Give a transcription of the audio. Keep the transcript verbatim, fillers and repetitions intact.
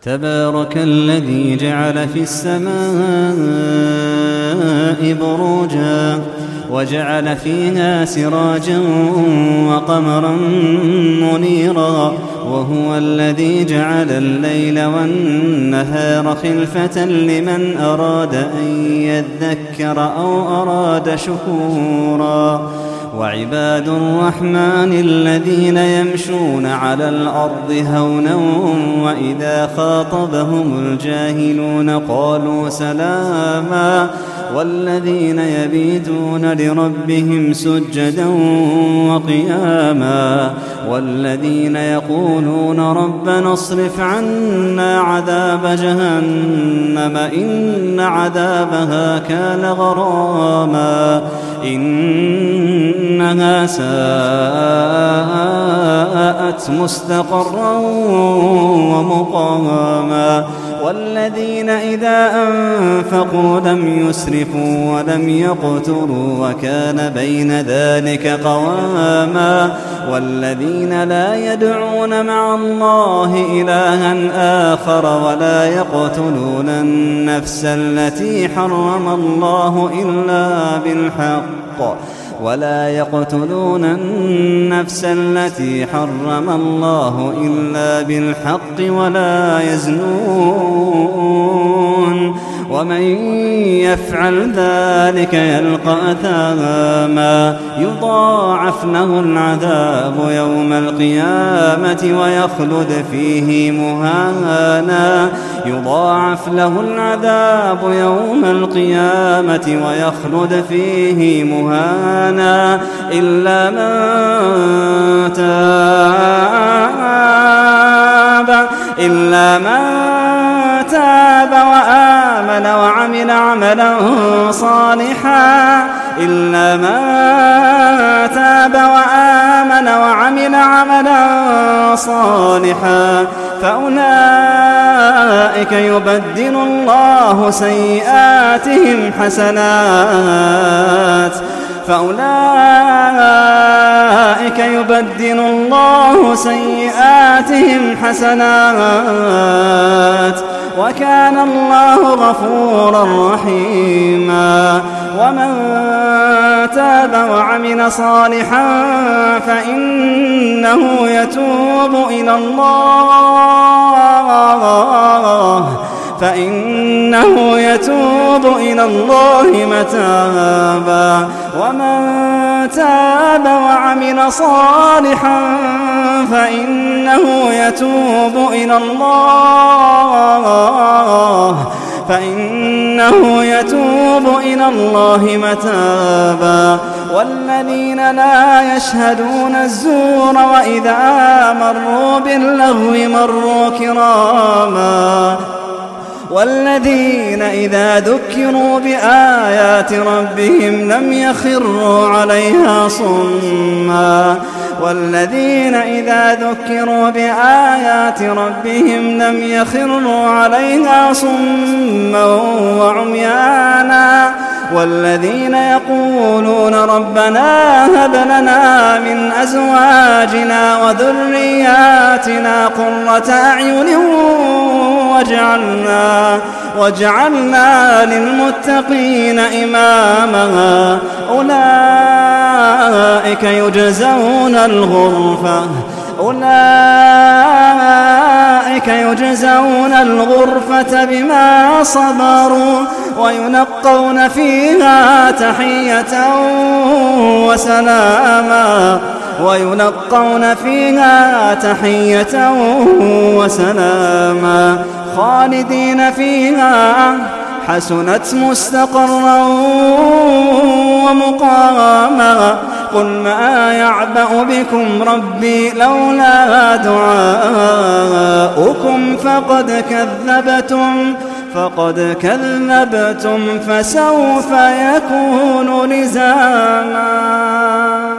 تبارك الذي جعل في السماء بروجا وجعل فيها سراجا وقمرا منيرا وهو الذي جعل الليل والنهار خلفة لمن أراد أن يذكر أو أراد شكورا وعباد الرحمن الذين يمشون على الأرض هونا وإذا خاطبهم الجاهلون قالوا سلاما والذين يبيتون لربهم سجدا وقياما والذين يقولون ربنا اصرف عنا عذاب جهنم إن عذابها كان غراما إنها ساءت مستقرا ومقاما والذين إذا أنفقوا لم يسرفوا ولم يقتروا وكان بين ذلك قواما والذين لا يدعون مع الله إلها آخر ولا يقتلون النفس التي حرم الله إلا بالحق ولا يقتلون النفس التي حرم الله إلا بالحق ولا يزنون ومن يفعل ذلك يلقى أثاما يضاعف له العذاب يوم القيامة ويخلد فيه مهانا يضاعف له العذاب يوم القيامة ويخلد فيه مهانا إلا من تاب إلا من تاب وآمن وعمل عملا صالحا إلا من تاب وآمن وعمل عملا صالحا فأولئك يبدل الله سيئاتهم حسنات فأولئك يبدل الله سيئاتهم حسنات وكان الله غفورا رحيما ومن تاب وعمل صالحا فإنه يتوب إلى الله فإنه يتوب إلى الله متابا ومن تاب وعمل صالحا فإنه يتوب إلى الله فإنه يتوب إلى الله متابا والذين لا يشهدون الزور وإذا مروا باللغو مروا كراما والذين إذا ذكروا بآيات ربهم لم يخروا عليها صما والذين إذا ذكروا بآيات ربهم لم يخروا عليها صما وعميانا والذين يقولون ربنا هب لنا من أزواجنا وذرياتنا قرة أعين واجعلنا, واجعلنا للمتقين إماما أولئك يجزون الغرفة أولئك يجزون الغرفة بما صبروا وينقون فيها تحية وسلاما وينقون فيها تحية وسلاما خالدين فيها حسنت مستقرا ومقاما قل ما يعبأ بكم ربي لولا دعاؤكم فقد كذبتم فقد كذبتم فسوف يكون لزاما.